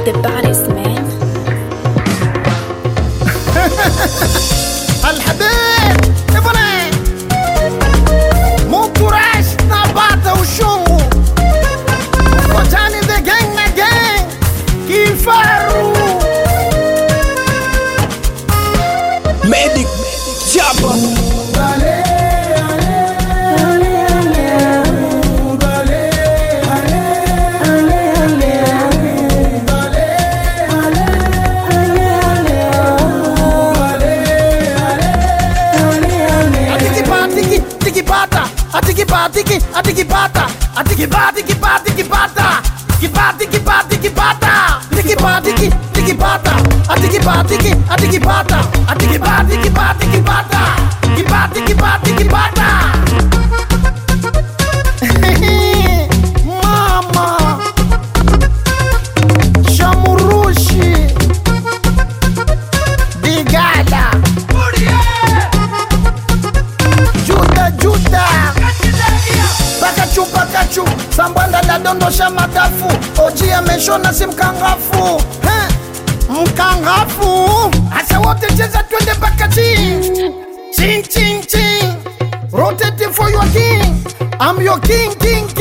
the baddest, man. الحبيب ابني مو كراش نبات وشمو وجاني ذا جنگ كيفارو Medic Jabba. Mama Shamurushi Bigala Juda Pakachu Sambanda la dondosha madafu Oji ameshona si mkangafu Mkangafu Asa wote cheza twende mpaka ching Ching Rotating for your king I'm your king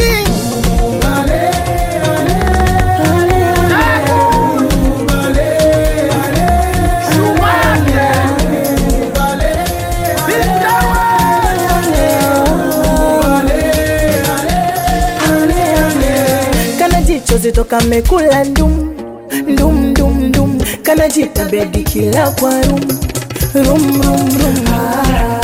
Zitoka mekula ndum Kana jita bedi kila kwa rum